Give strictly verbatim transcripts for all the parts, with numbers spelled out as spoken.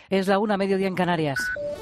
Es la una, mediodía en Canarias.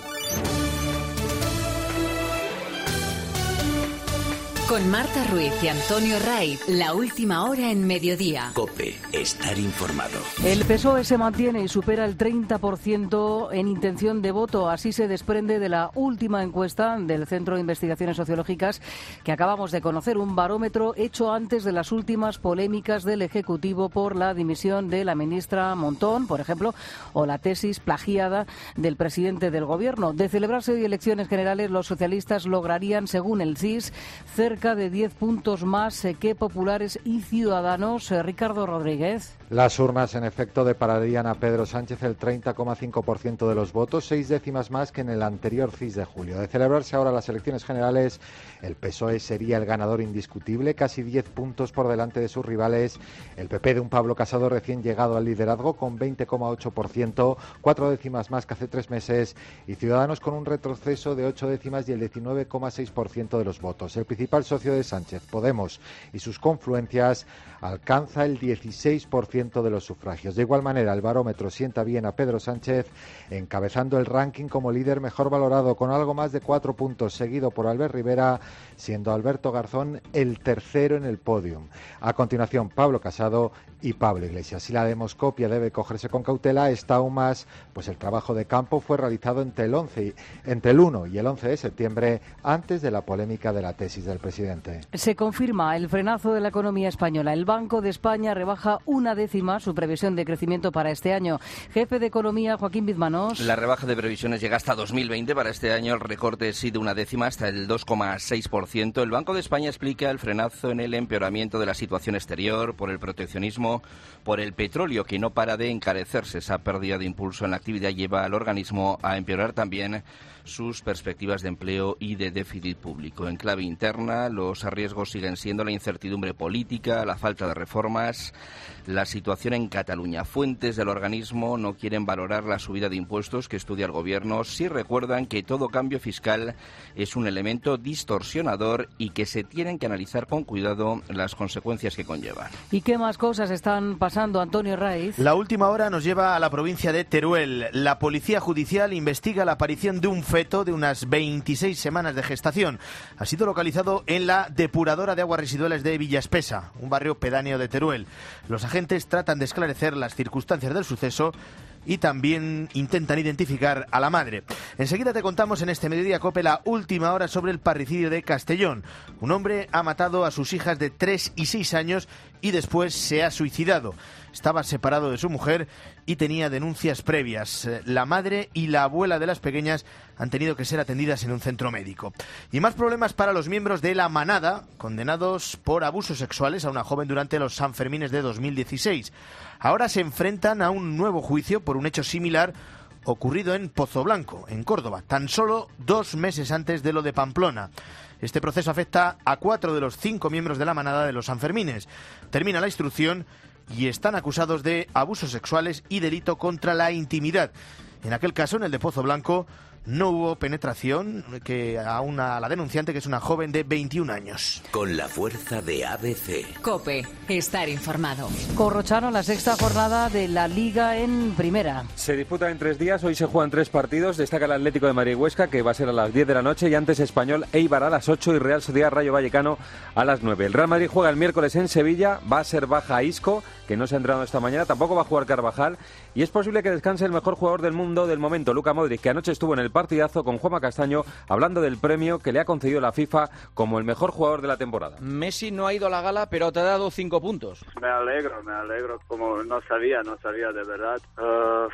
Con Marta Ruiz y Antonio Raiz, la última hora en Mediodía. COPE, estar informado. El P S O E se mantiene y supera el treinta por ciento en intención de voto. Así se desprende de la última encuesta del Centro de Investigaciones Sociológicas que acabamos de conocer, un barómetro hecho antes de las últimas polémicas del Ejecutivo por la dimisión de la ministra Montón, por ejemplo, o la tesis plagiada del presidente del Gobierno. De celebrarse hoy elecciones generales, los socialistas lograrían, según el C I S, cerca cerca de diez puntos más que Populares y Ciudadanos. Ricardo Rodríguez. Las urnas, en efecto, depararían a Pedro Sánchez el treinta coma cinco por ciento de los votos, seis décimas más que en el anterior C I S de julio. De celebrarse ahora las elecciones generales, el P S O E sería el ganador indiscutible, casi diez puntos por delante de sus rivales. El P P de un Pablo Casado recién llegado al liderazgo con veinte coma ocho por ciento, cuatro décimas más que hace tres meses, y Ciudadanos con un retroceso de ocho décimas y el diecinueve coma seis por ciento de los votos. El principal socio de Sánchez, Podemos, y sus confluencias alcanza el dieciséis por ciento de los sufragios. De igual manera, el barómetro sienta bien a Pedro Sánchez, encabezando el ranking como líder mejor valorado, con algo más de cuatro puntos, seguido por Albert Rivera, siendo Alberto Garzón el tercero en el podium. A continuación, Pablo Casado y Pablo Iglesias. Si la demoscopia debe cogerse con cautela, está aún más, pues el trabajo de campo fue realizado entre el, once y, entre el uno y el once de septiembre, antes de la polémica de la tesis del presidente. Se confirma el frenazo de la economía española. El Banco de España rebaja una décima su previsión de crecimiento para este año. Jefe de Economía, Joaquín Bizmanós. La rebaja de previsiones llega hasta dos mil veinte. Para este año el recorte sí de una décima hasta el dos coma seis por ciento. El Banco de España explica el frenazo en el empeoramiento de la situación exterior por el proteccionismo, por el petróleo que no para de encarecerse. Esa pérdida de impulso en la actividad lleva al organismo a empeorar también sus perspectivas de empleo y de déficit público. En clave interna, los riesgos siguen siendo la incertidumbre política, la falta de reformas, la situación en Cataluña. Fuentes del organismo no quieren valorar la subida de impuestos que estudia el Gobierno, sí recuerdan que todo cambio fiscal es un elemento distorsionador y que se tienen que analizar con cuidado las consecuencias que conllevan. ¿Y qué más cosas están pasando, Antonio Raiz? La última hora nos lleva a la provincia de Teruel. La Policía Judicial investiga la aparición de un feto de unas veintiséis semanas de gestación. Ha sido localizado en la depuradora de aguas residuales de Villaespesa, un barrio pedáneo de Teruel. Los agentes tratan de esclarecer las circunstancias del suceso y también intentan identificar a la madre. Enseguida te contamos en este Mediodía COPE la última hora sobre el parricidio de Castellón. Un hombre ha matado a sus hijas de tres y seis años y después se ha suicidado. Estaba separado de su mujer y tenía denuncias previas. La madre y la abuela de las pequeñas han tenido que ser atendidas en un centro médico. Y más problemas para los miembros de La Manada, condenados por abusos sexuales a una joven durante los Sanfermines de dos mil dieciséis. Ahora se enfrentan a un nuevo juicio por un hecho similar ocurrido en Pozoblanco, en Córdoba, tan solo dos meses antes de lo de Pamplona. Este proceso afecta a cuatro de los cinco miembros de La Manada de los Sanfermines. Termina la instrucción y están acusados de abusos sexuales y delito contra la intimidad. En aquel caso, en el de Pozoblanco, no hubo penetración que a, una, a la denunciante, que es una joven de veintiún años. Con la fuerza de A B C. COPE, estar informado. Corrochano, la sexta jornada de la Liga en Primera. Se disputa en tres días, hoy se juegan tres partidos. Destaca el Atlético de Madrid y Huesca, que va a ser a las diez de la noche, y antes Español Eibar a las ocho y Real Sociedad Rayo Vallecano a las nueve. El Real Madrid juega el miércoles en Sevilla, va a ser baja Isco, que no se ha entrenado esta mañana, tampoco va a jugar Carvajal, y es posible que descanse el mejor jugador del mundo del momento, Luka Modric, que anoche estuvo en el partidazo con Juanma Castaño hablando del premio que le ha concedido la FIFA como el mejor jugador de la temporada. Messi no ha ido a la gala, pero te ha dado cinco puntos. Me alegro, me alegro, como no sabía, no sabía de verdad. Uh,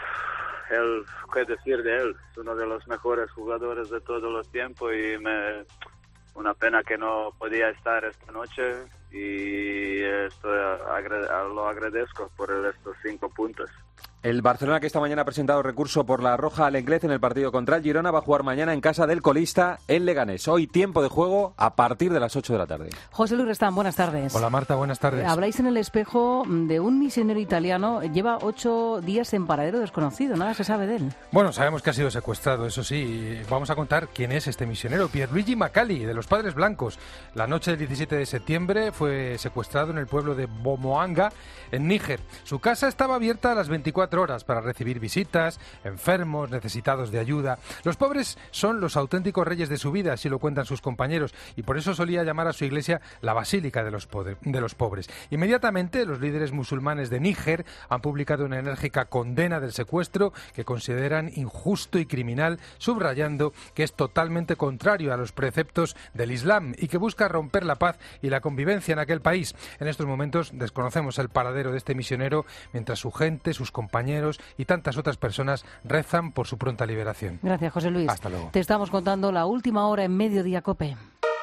él, ¿qué decir de él? Es uno de los mejores jugadores de todos los tiempos y me... una pena que no podía estar esta noche y esto lo agradezco por estos cinco puntos. El Barcelona, que esta mañana ha presentado recurso por la roja al Inglés en el partido contra el Girona, va a jugar mañana en casa del colista en Leganés. Hoy tiempo de juego a partir de las ocho de la tarde. José Luis Restán, buenas tardes. Hola Marta, buenas tardes. Habláis en El Espejo de un misionero italiano, lleva ocho días en paradero desconocido, nada se sabe de él. Bueno, sabemos que ha sido secuestrado, eso sí. Vamos a contar quién es este misionero, Pierluigi Macali, de los Padres Blancos. La noche del diecisiete de septiembre fue secuestrado en el pueblo de Bomoanga, en Níger. Su casa estaba abierta a las veinticuatro veinticuatro horas para recibir visitas, enfermos, necesitados de ayuda. Los pobres son los auténticos reyes de su vida, así lo cuentan sus compañeros, y por eso solía llamar a su iglesia la Basílica de los, de los Pobres. Inmediatamente, los líderes musulmanes de Níger han publicado una enérgica condena del secuestro que consideran injusto y criminal, subrayando que es totalmente contrario a los preceptos del Islam y que busca romper la paz y la convivencia en aquel país. En estos momentos desconocemos el paradero de este misionero, mientras su gente, sus compañeros y tantas otras personas rezan por su pronta liberación. Gracias, José Luis. Hasta luego. Te estamos contando la última hora en Mediodía COPE.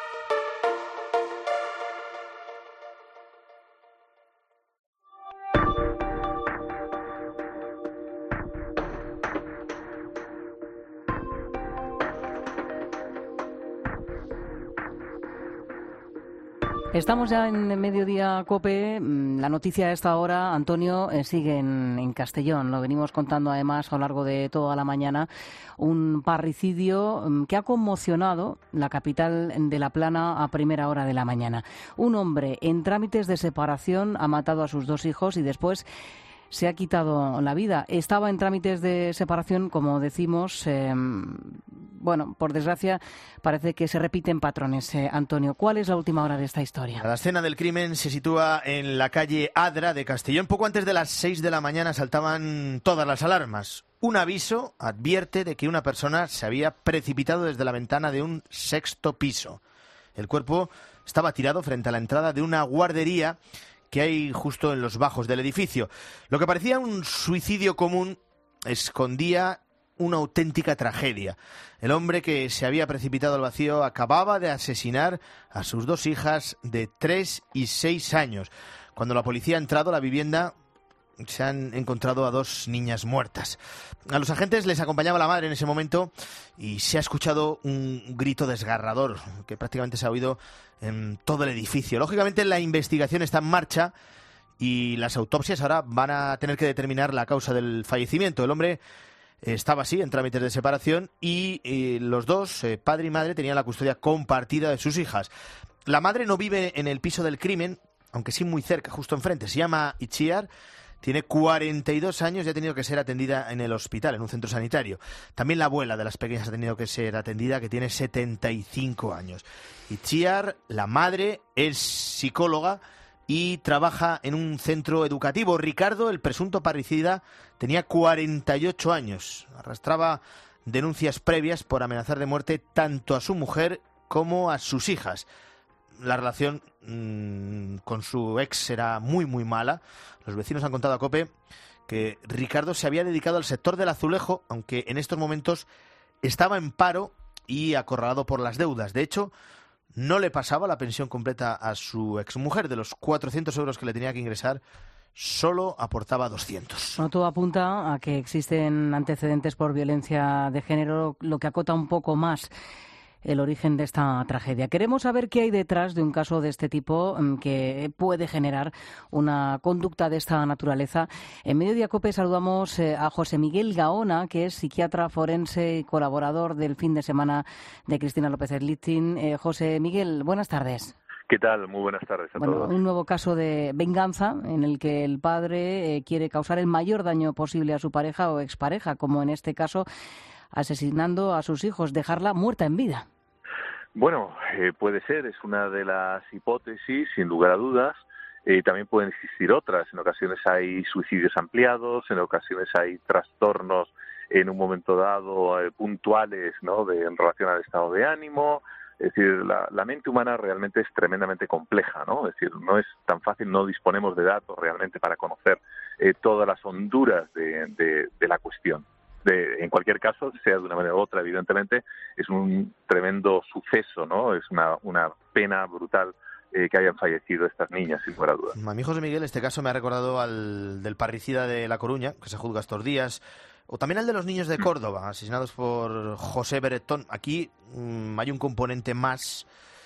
Estamos ya en Mediodía COPE. La noticia a esta hora, Antonio, eh, sigue en, en Castellón. Lo venimos contando además a lo largo de toda la mañana. Un parricidio um, que ha conmocionado la capital de La Plana a primera hora de la mañana. Un hombre en trámites de separación ha matado a sus dos hijos y después se ha quitado la vida. Estaba en trámites de separación, como decimos. Eh, bueno, por desgracia, parece que se repiten patrones. Eh, Antonio, ¿cuál es la última hora de esta historia? La escena del crimen se sitúa en la calle Adra de Castellón. Poco antes de las seis de la mañana saltaban todas las alarmas. Un aviso advierte de que una persona se había precipitado desde la ventana de un sexto piso. El cuerpo estaba tirado frente a la entrada de una guardería que hay justo en los bajos del edificio. Lo que parecía un suicidio común escondía una auténtica tragedia. El hombre que se había precipitado al vacío acababa de asesinar a sus dos hijas de tres y seis años. Cuando la policía ha entrado a la vivienda, se han encontrado a dos niñas muertas. A los agentes les acompañaba la madre en ese momento y se ha escuchado un grito desgarrador que prácticamente se ha oído en todo el edificio. Lógicamente la investigación está en marcha y las autopsias ahora van a tener que determinar la causa del fallecimiento. El hombre estaba así en trámites de separación y eh, los dos, eh, padre y madre, tenían la custodia compartida de sus hijas. La madre no vive en el piso del crimen, aunque sí muy cerca, justo enfrente. Se llama Itziar. Tiene cuarenta y dos años y ha tenido que ser atendida en el hospital, en un centro sanitario. También la abuela de las pequeñas ha tenido que ser atendida, que tiene setenta y cinco años. Itziar, la madre, es psicóloga y trabaja en un centro educativo. Ricardo, el presunto parricida, tenía cuarenta y ocho años. Arrastraba denuncias previas por amenazar de muerte tanto a su mujer como a sus hijas. La relación mmm, con su ex era muy, muy mala. Los vecinos han contado a COPE que Ricardo se había dedicado al sector del azulejo, aunque en estos momentos estaba en paro y acorralado por las deudas. De hecho, no le pasaba la pensión completa a su exmujer. De los cuatrocientos euros que le tenía que ingresar, solo aportaba doscientos. Bueno, todo apunta a que existen antecedentes por violencia de género, lo que acota un poco más el origen de esta tragedia. Queremos saber qué hay detrás de un caso de este tipo que puede generar una conducta de esta naturaleza. En Mediodía COPE saludamos a José Miguel Gaona, que es psiquiatra forense y colaborador del fin de semana de Cristina López Erlitzin. Eh, José Miguel, buenas tardes. ¿Qué tal? Muy buenas tardes a bueno, todos. Un nuevo caso de venganza en el que el padre eh, quiere causar el mayor daño posible a su pareja o expareja, como en este caso asesinando a sus hijos, dejarla muerta en vida. Bueno, eh, puede ser, es una de las hipótesis, sin lugar a dudas. Eh, también pueden existir otras. En ocasiones hay suicidios ampliados, en ocasiones hay trastornos en un momento dado eh, puntuales, ¿no?, de, en relación al estado de ánimo. Es decir, la, la mente humana realmente es tremendamente compleja, ¿no? Es decir, no es tan fácil, no disponemos de datos realmente para conocer eh, todas las honduras de, de, de la cuestión. De, en cualquier caso, sea de una manera u otra, evidentemente, es un tremendo suceso, ¿no? Es una, una pena brutal eh, que hayan fallecido estas niñas, sin lugar a dudas. A mí, José Miguel, este caso me ha recordado al del parricida de La Coruña, que se juzga estos días, o también al de los niños de Córdoba, asesinados por José Beretón. Aquí mmm, hay un componente más,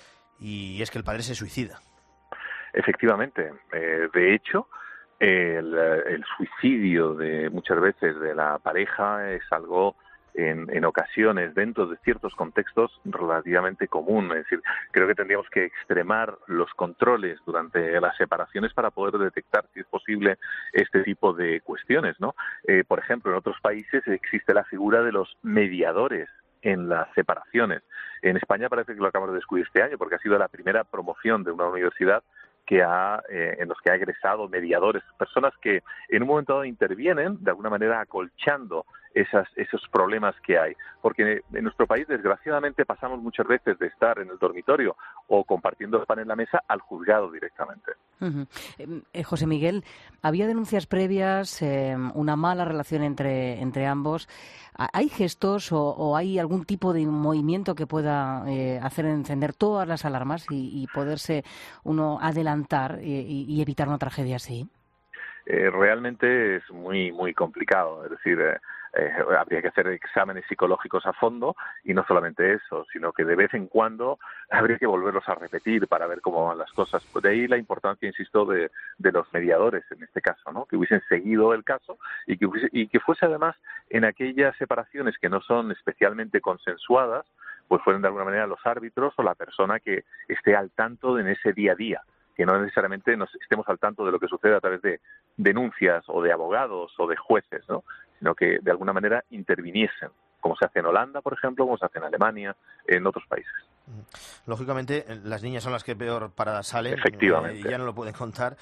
y es que el padre se suicida. Efectivamente. Eh, de hecho, el, el suicidio de muchas veces de la pareja es algo en, en ocasiones, dentro de ciertos contextos, relativamente común. Es decir, creo que tendríamos que extremar los controles durante las separaciones para poder detectar, si es posible, este tipo de cuestiones, ¿no? Eh, por ejemplo, en otros países existe la figura de los mediadores en las separaciones. En España parece que lo acabamos de descubrir este año, porque ha sido la primera promoción de una universidad que ha, eh, en los que ha egresado mediadores, personas que en un momento dado intervienen, de alguna manera acolchando esas, esos problemas que hay. Porque en nuestro país, desgraciadamente, pasamos muchas veces de estar en el dormitorio o compartiendo el pan en la mesa al juzgado directamente. Uh-huh. Eh, José Miguel, ¿había denuncias previas, eh, una mala relación entre, entre ambos? ¿Hay gestos o, o hay algún tipo de movimiento que pueda eh, hacer encender todas las alarmas y, y poderse uno adelantar y, y evitar una tragedia así? Eh, realmente es muy muy complicado, es decir, eh, eh, habría que hacer exámenes psicológicos a fondo y no solamente eso, sino que de vez en cuando habría que volverlos a repetir para ver cómo van las cosas. De ahí la importancia, insisto, de, de los mediadores en este caso, ¿no? Que hubiesen seguido el caso y que, hubiese, y que fuese además en aquellas separaciones que no son especialmente consensuadas, pues fueran de alguna manera los árbitros o la persona que esté al tanto en ese día a día, que no necesariamente nos estemos al tanto de lo que sucede a través de denuncias o de abogados o de jueces, ¿no? Sino que de alguna manera interviniesen, como se hace en Holanda, por ejemplo, como se hace en Alemania, en otros países. Lógicamente, las niñas son las que peor paradas salen. Efectivamente. Eh, ya no lo pueden contar.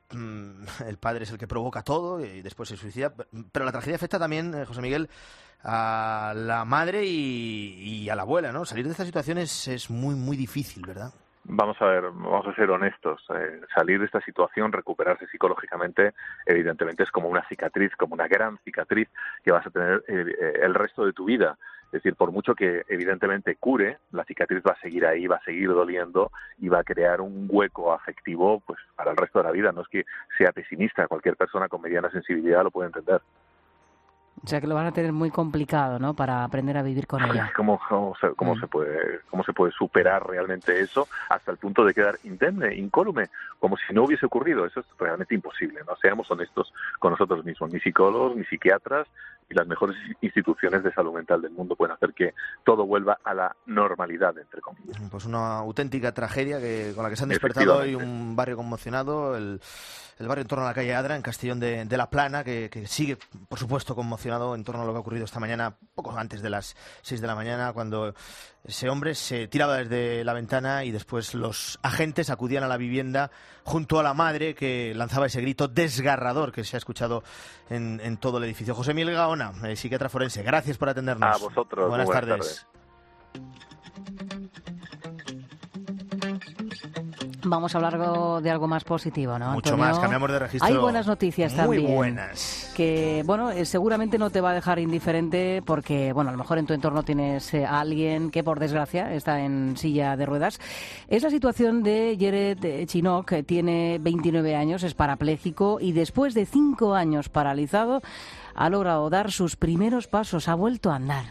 El padre es el que provoca todo y después se suicida. Pero la tragedia afecta también, eh, José Miguel, a la madre y, y a la abuela, ¿no? Salir de esta situación es, es muy, muy difícil, ¿verdad? Vamos a ver, vamos a ser honestos. Eh, salir de esta situación, recuperarse psicológicamente, evidentemente es como una cicatriz, como una gran cicatriz que vas a tener eh, el resto de tu vida. Es decir, por mucho que evidentemente cure, la cicatriz va a seguir ahí, va a seguir doliendo y va a crear un hueco afectivo pues para el resto de la vida. No es que sea pesimista, cualquier persona con mediana sensibilidad lo puede entender. O sea que lo van a tener muy complicado, ¿no? Para aprender a vivir con ella. ¿Cómo, cómo, se, cómo mm. se puede, cómo se puede superar realmente eso hasta el punto de quedar indemne, incólume, como si no hubiese ocurrido? Eso es realmente imposible, ¿no? Seamos honestos con nosotros mismos. Ni psicólogos, ni psiquiatras, y las mejores instituciones de salud mental del mundo pueden hacer que todo vuelva a la normalidad, entre comillas. Pues una auténtica tragedia que con la que se han despertado hoy un barrio conmocionado, el, el barrio en torno a la calle Adra, en Castellón de, de la Plana, que, que sigue, por supuesto, conmocionado en torno a lo que ha ocurrido esta mañana, poco antes de las seis de la mañana, cuando ese hombre se tiraba desde la ventana y después los agentes acudían a la vivienda junto a la madre que lanzaba ese grito desgarrador que se ha escuchado en, en todo el edificio. José Miguel Gaona, eh, psiquiatra forense, gracias por atendernos. A vosotros. Buenas, buenas tardes. tardes. Vamos a hablar de algo más positivo, ¿no, Mucho Antonio? más, cambiamos de registro. Hay buenas noticias muy también. Muy buenas. Que, bueno, eh, seguramente no te va a dejar indiferente porque, bueno, a lo mejor en tu entorno tienes eh, a alguien que, por desgracia, está en silla de ruedas. Es la situación de Jared Chinook, que tiene veintinueve años, es parapléjico y después de cinco años paralizado, ha logrado dar sus primeros pasos, ha vuelto a andar.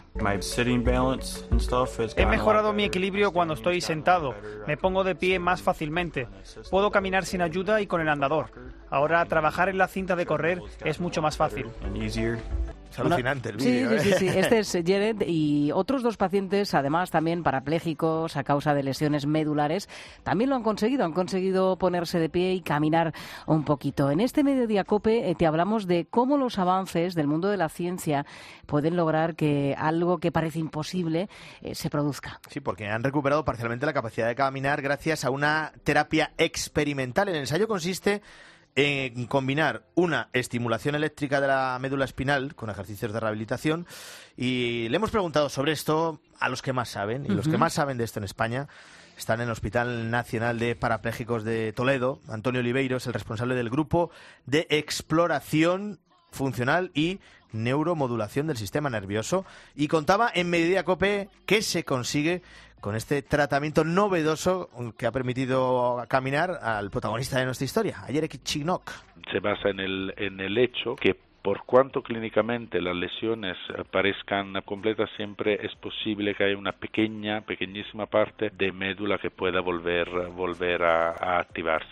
He mejorado mi equilibrio cuando estoy sentado. Me pongo de pie más fácilmente. Puedo caminar sin ayuda y con el andador. Ahora trabajar en la cinta de correr es mucho más fácil. Es alucinante el vídeo. Sí, sí, ¿eh? sí, sí. Este es Jared y otros dos pacientes, además también parapléjicos a causa de lesiones medulares, también lo han conseguido, han conseguido ponerse de pie y caminar un poquito. En este Mediodía COPE eh, te hablamos de cómo los avances del mundo de la ciencia pueden lograr que algo que parece imposible eh, se produzca. Sí, porque han recuperado parcialmente la capacidad de caminar gracias a una terapia experimental. El ensayo consiste en combinar una estimulación eléctrica de la médula espinal con ejercicios de rehabilitación y le hemos preguntado sobre esto a los que más saben y uh-huh. los que más saben de esto en España están en el Hospital Nacional de Parapléjicos de Toledo. Antonio Oliveiro es el responsable del grupo de exploración funcional y neuromodulación del sistema nervioso y contaba en Mediodía COPE qué se consigue con este tratamiento novedoso que ha permitido caminar al protagonista de nuestra historia, a Jared Chinook. Se basa en el, en el hecho que por cuanto clínicamente las lesiones parezcan completas, siempre es posible que haya una pequeña, pequeñísima parte de médula que pueda volver, volver a, a activarse.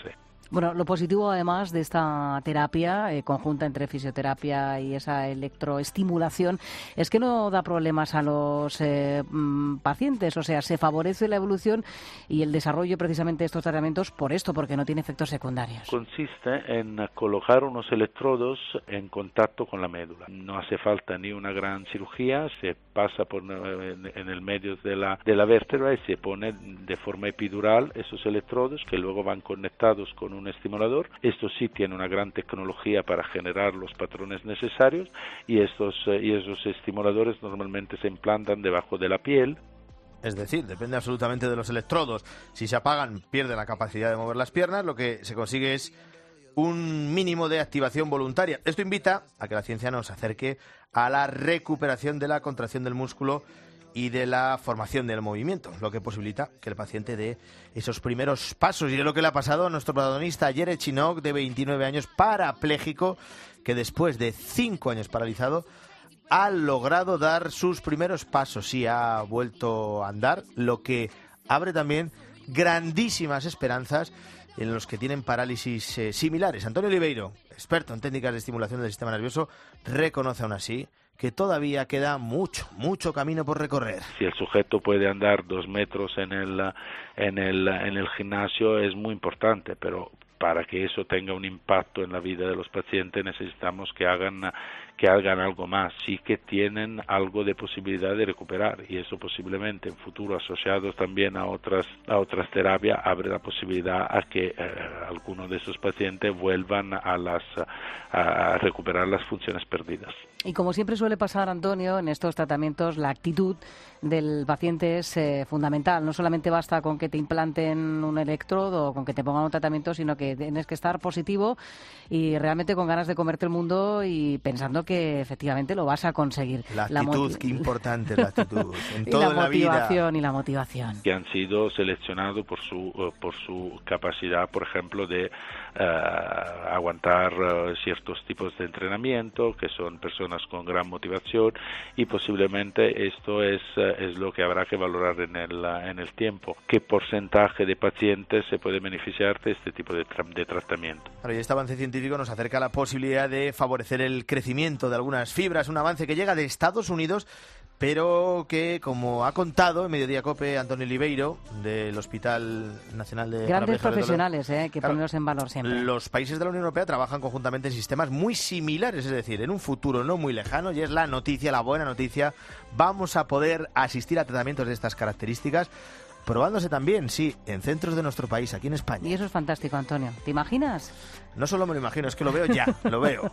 Bueno, lo positivo además de esta terapia eh, conjunta entre fisioterapia y esa electroestimulación es que no da problemas a los eh, pacientes, o sea, se favorece la evolución y el desarrollo precisamente de estos tratamientos por esto, porque no tiene efectos secundarios. Consiste en colocar unos electrodos en contacto con la médula. No hace falta ni una gran cirugía, se pasa por en, en el medio de la, de la vértebra y se pone de forma epidural esos electrodos que luego van conectados con un estimulador. Esto sí tiene una gran tecnología para generar los patrones necesarios y estos eh, y esos estimuladores normalmente se implantan debajo de la piel. Es decir, depende absolutamente de los electrodos. Si se apagan, pierde la capacidad de mover las piernas. Lo que se consigue es un mínimo de activación voluntaria. Esto invita a que la ciencia nos acerque a la recuperación de la contracción del músculo y de la formación del movimiento, lo que posibilita que el paciente dé esos primeros pasos. Y es lo que le ha pasado a nuestro protagonista, Jared Chinook, de veintinueve años, parapléjico, que después de cinco años paralizado ha logrado dar sus primeros pasos y ha vuelto a andar, lo que abre también grandísimas esperanzas en los que tienen parálisis eh, similares. Antonio Oliveiro, experto en técnicas de estimulación del sistema nervioso, reconoce aún así que todavía queda mucho, mucho camino por recorrer. Si el sujeto puede andar dos metros en el, en el, en el gimnasio es muy importante, pero para que eso tenga un impacto en la vida de los pacientes necesitamos que hagan que hagan algo más, sí que tienen algo de posibilidad de recuperar y eso posiblemente en futuro asociados también a otras a otras terapias abre la posibilidad a que eh, algunos de esos pacientes vuelvan a las a recuperar las funciones perdidas. Y como siempre suele pasar, Antonio, en estos tratamientos la actitud del paciente es eh, fundamental. No solamente basta con que te implanten un electrodo o con que te pongan un tratamiento, sino que tienes que estar positivo y realmente con ganas de comerte el mundo y pensando que efectivamente lo vas a conseguir. La actitud, la qué importante es la actitud. En todo y la en la motivación vida. y la motivación. Que han sido seleccionados por su uh, por su capacidad, por ejemplo, de uh, aguantar uh, ciertos tipos de entrenamiento, que son personas con gran motivación y posiblemente esto es uh, es lo que habrá que valorar en el uh, en el tiempo. ¿Qué porcentaje de pacientes se puede beneficiar de este tipo de, tra- de tratamiento? Claro, y este avance científico nos acerca a la posibilidad de favorecer el crecimiento de algunas fibras, un avance que llega de Estados Unidos, pero que, como ha contado en Mediodía COPE Antonio Oliveiro, del Hospital Nacional de Grandes profesionales, eh, que claro, ponerlos en valor siempre. Los países de la Unión Europea trabajan conjuntamente en sistemas muy similares, es decir, en un futuro no muy lejano, y es la noticia, la buena noticia, vamos a poder asistir a tratamientos de estas características, probándose también, sí, en centros de nuestro país, aquí en España. Y eso es fantástico, Antonio. ¿Te imaginas? No solo me lo imagino, es que lo veo ya, lo veo.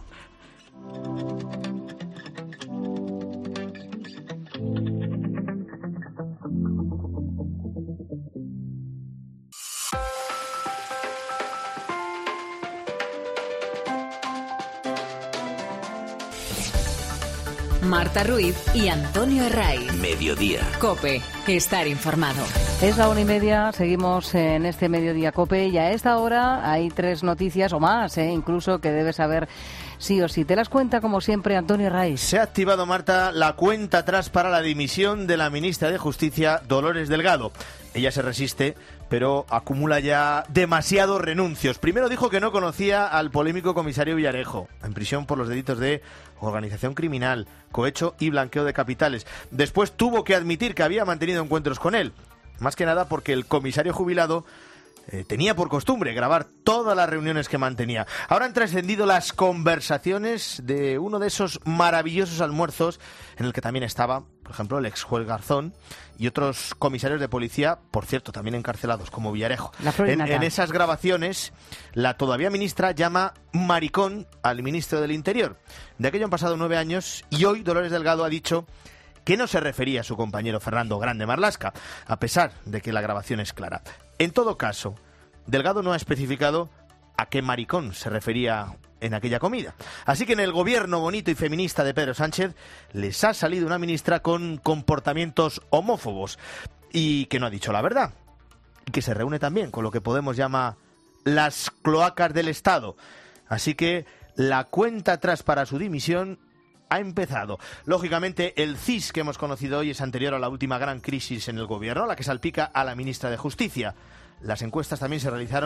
Marta Ruiz y Antonio Herraiz. Mediodía. COPE. Estar informado. Es la una y media, seguimos en este Mediodía COPE y a esta hora hay tres noticias o más, ¿eh? Incluso que debes saber sí o sí. Te las cuenta como siempre Antonio Herraiz. Se ha activado, Marta, la cuenta atrás para la dimisión de la ministra de Justicia, Dolores Delgado. Ella se resiste, pero acumula ya demasiados renuncios. Primero dijo que no conocía al polémico comisario Villarejo, en prisión por los delitos de organización criminal, cohecho y blanqueo de capitales. Después tuvo que admitir que había mantenido encuentros con él. Más que nada porque el comisario jubilado eh, tenía por costumbre grabar todas las reuniones que mantenía. Ahora han trascendido las conversaciones de uno de esos maravillosos almuerzos en el que también estaba, por ejemplo, el ex juez Garzón y otros comisarios de policía, por cierto, también encarcelados, como Villarejo. En, en esas grabaciones, la todavía ministra llama maricón al ministro del Interior. De aquello han pasado nueve años y hoy Dolores Delgado ha dicho que no se refería a su compañero Fernando Grande Marlaska, a pesar de que la grabación es clara. En todo caso, Delgado no ha especificado a qué maricón se refería en aquella comida. Así que en el gobierno bonito y feminista de Pedro Sánchez les ha salido una ministra con comportamientos homófobos y que no ha dicho la verdad. Y que se reúne también con lo que Podemos llama las cloacas del Estado. Así que la cuenta atrás para su dimisión ha empezado. Lógicamente, el C I S que hemos conocido hoy es anterior a la última gran crisis en el gobierno, la que salpica a la ministra de Justicia. Las encuestas también se realizaron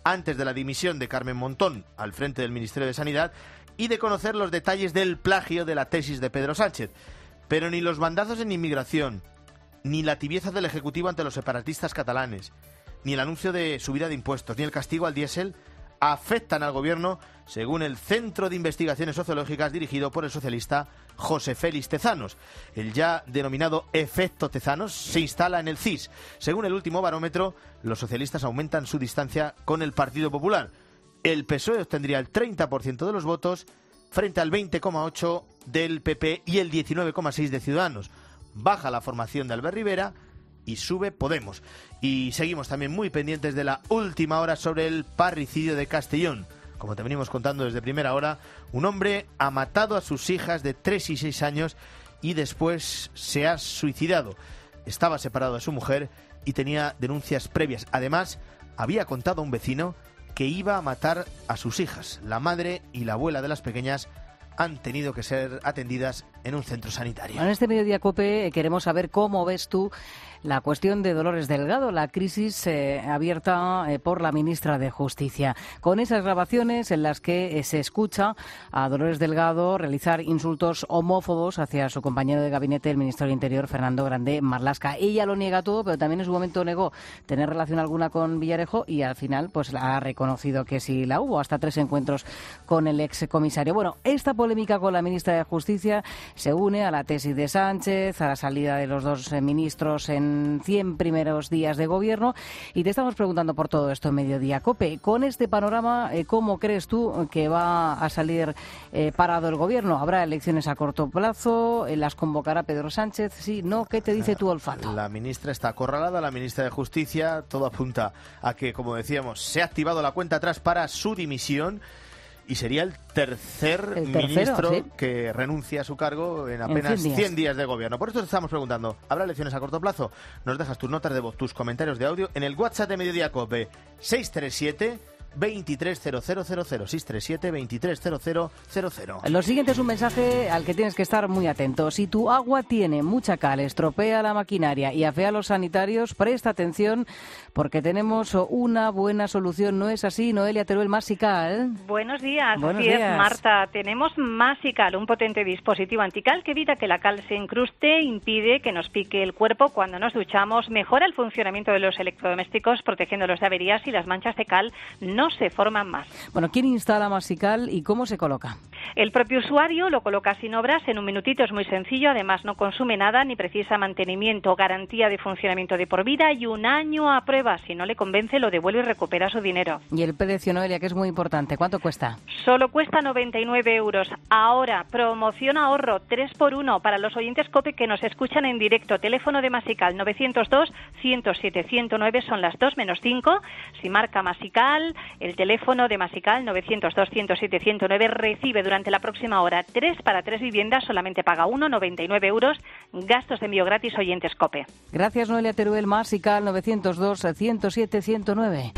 antes de la dimisión de Carmen Montón al frente del Ministerio de Sanidad y de conocer los detalles del plagio de la tesis de Pedro Sánchez. Pero ni los bandazos en inmigración, ni la tibieza del Ejecutivo ante los separatistas catalanes, ni el anuncio de subida de impuestos, ni el castigo al diésel afectan al Gobierno, según el Centro de Investigaciones Sociológicas dirigido por el socialista José Félix Tezanos. El ya denominado efecto Tezanos se instala en el C I S. Según el último barómetro, los socialistas aumentan su distancia con el Partido Popular. El P S O E obtendría el treinta por ciento de los votos frente al veinte coma ocho por ciento del P P y el diecinueve coma seis por ciento de Ciudadanos. Baja la formación de Albert Rivera y sube Podemos. Y seguimos también muy pendientes de la última hora sobre el parricidio de Castellón. Como te venimos contando desde primera hora, un hombre ha matado a sus hijas de tres y seis años y después se ha suicidado. Estaba separado de su mujer y tenía denuncias previas. Además, había contado a un vecino que iba a matar a sus hijas. La madre y la abuela de las pequeñas han tenido que ser atendidas en un centro sanitario. En este Mediodía COPE queremos saber cómo ves tú la cuestión de Dolores Delgado, la crisis eh, abierta eh, por la ministra de Justicia. Con esas grabaciones en las que eh, se escucha a Dolores Delgado realizar insultos homófobos hacia su compañero de gabinete, el ministro del Interior, Fernando Grande Marlaska. Ella lo niega todo, pero también en su momento negó tener relación alguna con Villarejo y al final pues ha reconocido que sí la hubo, hasta tres encuentros con el excomisario. Bueno, esta polémica con la ministra de Justicia se une a la tesis de Sánchez, a la salida de los dos eh, ministros en cien primeros días de gobierno, y te estamos preguntando por todo esto en Mediodía COPE. Con este panorama, eh, ¿cómo crees tú que va a salir eh, parado el gobierno? ¿Habrá elecciones a corto plazo? Eh, ¿Las convocará Pedro Sánchez? Sí, no, ¿qué te dice tu olfato? La ministra está acorralada, la ministra de Justicia. Todo apunta a que, como decíamos, se ha activado la cuenta atrás para su dimisión. Y sería el tercer el tercero, ministro sí. que renuncia a su cargo en apenas en cien, días. cien días de gobierno. Por eso te estamos preguntando, ¿habrá elecciones a corto plazo? Nos dejas tus notas de voz, tus comentarios de audio en el WhatsApp de Mediodía COPE seis tres siete, veintitrés cero cero cero cero, seis tres siete, veintitrés cero cero cero cero. Lo siguiente es un mensaje al que tienes que estar muy atento. Si tu agua tiene mucha cal, estropea la maquinaria y afea a los sanitarios, presta atención porque tenemos una buena solución. ¿No es así, Noelia Teruel? Masical. Buenos días. Buenos así días. es, Marta. Tenemos Masical, un potente dispositivo antical que evita que la cal se incruste, impide que nos pique el cuerpo cuando nos duchamos, mejora el funcionamiento de los electrodomésticos, protegiéndolos de averías y las manchas de cal no se forman más. Bueno, ¿quién instala Masical y cómo se coloca? El propio usuario lo coloca sin obras, en un minutito, es muy sencillo, además no consume nada ni precisa mantenimiento, garantía de funcionamiento de por vida y un año a prueba. Si no le convence, lo devuelve y recupera su dinero. Y el precio, Noelia, que es muy importante, ¿cuánto cuesta? Solo cuesta noventa y nueve euros. Ahora, promoción ahorro tres por uno para los oyentes COPE que nos escuchan en directo. Teléfono de Masical novecientos dos, ciento siete, ciento nueve, son las dos menos cinco. Si marca Masical, el teléfono de Masical novecientos dos, ciento siete, ciento nueve recibe durante la próxima hora tres para tres viviendas, solamente paga uno, noventa y nueve euros, gastos de envío gratis, oyentes COPE. Gracias, Noelia Teruel. Masical novecientos dos, ciento siete, ciento nueve.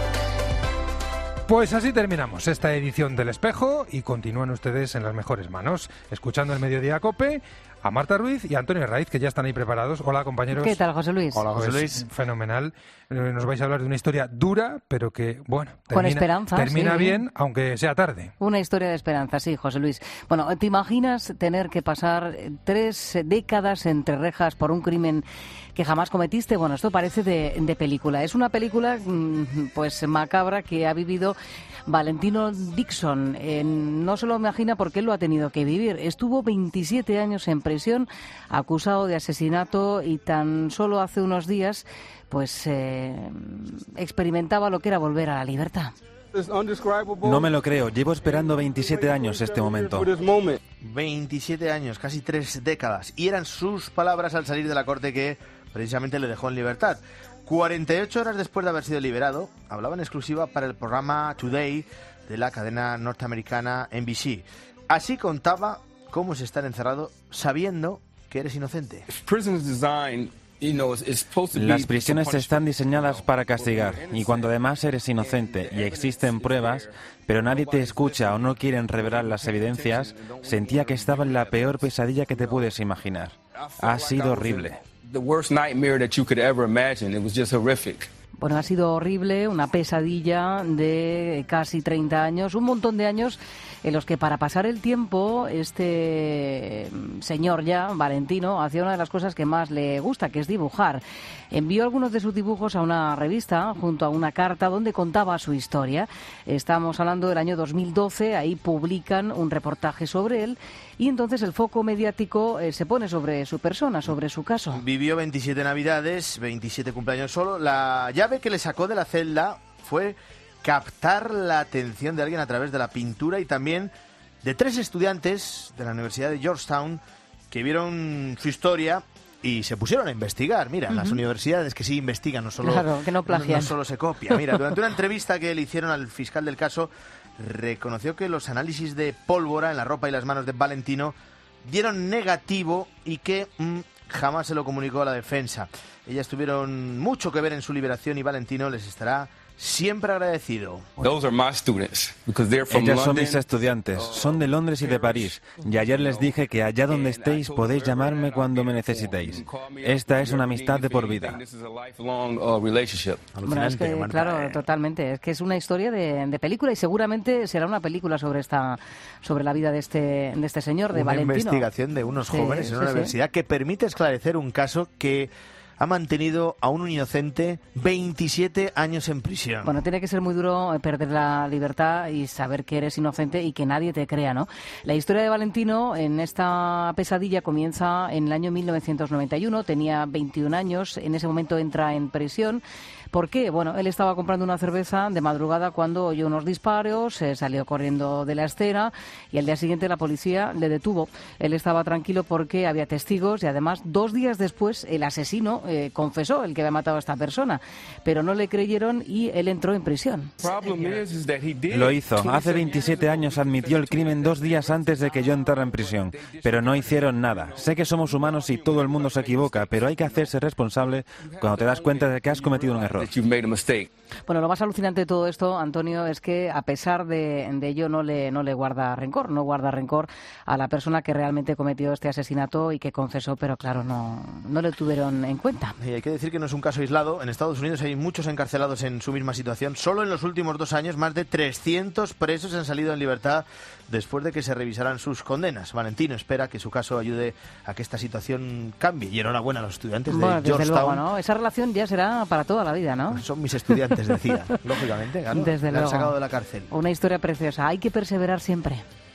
Pues así terminamos esta edición del Espejo y continúan ustedes en las mejores manos, escuchando el Mediodía COPE, a Marta Ruiz y a Antonio Raiz, que ya están ahí preparados. Hola, compañeros. ¿Qué tal, José Luis? Hola, José Luis. Pues, fenomenal. Nos vais a hablar de una historia dura, pero que, bueno, termina, con esperanza, termina sí. bien, aunque sea tarde. Una historia de esperanza, sí, José Luis. Bueno, ¿te imaginas tener que pasar tres décadas entre rejas por un crimen que jamás cometiste? Bueno, esto parece de, de película. Es una película, pues, macabra que ha vivido Valentino Dixon. Eh, no se lo imagina porque él lo ha tenido que vivir. Estuvo veintisiete años en prisión, acusado de asesinato, y tan solo hace unos días pues eh, experimentaba lo que era volver a la libertad. No me lo creo, llevo esperando veintisiete años este momento. veintisiete años, casi tres décadas. Y eran sus palabras al salir de la corte que precisamente le dejó en libertad. cuarenta y ocho horas después de haber sido liberado, hablaba en exclusiva para el programa Today de la cadena norteamericana N B C. Así contaba cómo es estar encerrado sabiendo que eres inocente. Las prisiones están diseñadas para castigar, y cuando además eres inocente y existen pruebas, pero nadie te escucha o no quieren revelar las evidencias, sentía que estaba en la peor pesadilla que te puedes imaginar. Ha sido horrible. Bueno, ha sido horrible, una pesadilla de casi treinta años, un montón de años en los que para pasar el tiempo este señor ya, Valentino, hacía una de las cosas que más le gusta, que es dibujar. Envió algunos de sus dibujos a una revista junto a una carta donde contaba su historia. Estamos hablando del año dos mil doce, ahí publican un reportaje sobre él y entonces el foco mediático eh, se pone sobre su persona, sobre su caso. Vivió veintisiete navidades, veintisiete cumpleaños solo. La llave que le sacó de la celda fue captar la atención de alguien a través de la pintura y también de tres estudiantes de la Universidad de Georgetown que vieron su historia y se pusieron a investigar. Mira, uh-huh. Las universidades que sí investigan, no solo, claro, que no plagian. No, no solo se copia. Mira, durante una entrevista que le hicieron al fiscal del caso, reconoció que los análisis de pólvora en la ropa y las manos de Valentino dieron negativo y que mmm, jamás se lo comunicó a la defensa. Ellas tuvieron mucho que ver en su liberación y Valentino les estará siempre agradecido. Ellas son mis estudiantes, son de Londres y de París, y ayer les dije que allá donde estéis podéis llamarme cuando me necesitéis. Esta es una amistad de por vida. Bueno, es que, claro, totalmente, es que es una historia de, de película y seguramente será una película sobre esta, sobre la vida de este, de este señor, de una Valentino. Una investigación de unos jóvenes sí, en una sí, universidad sí. que permite esclarecer un caso que ha mantenido a un inocente veintisiete años en prisión. Bueno, tiene que ser muy duro perder la libertad y saber que eres inocente y que nadie te crea, ¿no? La historia de Valentino en esta pesadilla comienza en el año mil novecientos noventa y uno, tenía veintiún años, en ese momento entra en prisión. ¿Por qué? Bueno, él estaba comprando una cerveza de madrugada cuando oyó unos disparos, se salió corriendo de la escena y al día siguiente la policía le detuvo. Él estaba tranquilo porque había testigos y además dos días después el asesino eh, confesó el que había matado a esta persona, pero no le creyeron y él entró en prisión. Lo hizo. Hace veintisiete años admitió el crimen dos días antes de que yo entrara en prisión, pero no hicieron nada. Sé que somos humanos y todo el mundo se equivoca, pero hay que hacerse responsable cuando te das cuenta de que has cometido un error. Bueno, lo más alucinante de todo esto, Antonio, es que a pesar de, de ello no le, no le guarda rencor, no guarda rencor a la persona que realmente cometió este asesinato y que confesó, pero claro, no, no le tuvieron en cuenta. Y hay que decir que no es un caso aislado. En Estados Unidos hay muchos encarcelados en su misma situación. Solo en los últimos dos años más de trescientos presos han salido en libertad después de que se revisaran sus condenas. Valentino espera que su caso ayude a que esta situación cambie. Y enhorabuena a los estudiantes de bueno, Georgetown. Desde luego, ¿no? Esa relación ya será para toda la vida, ¿no? Son mis estudiantes, decía. Lógicamente, claro. Desde Le luego. han sacado de la cárcel. Una historia preciosa. Hay que perseverar siempre.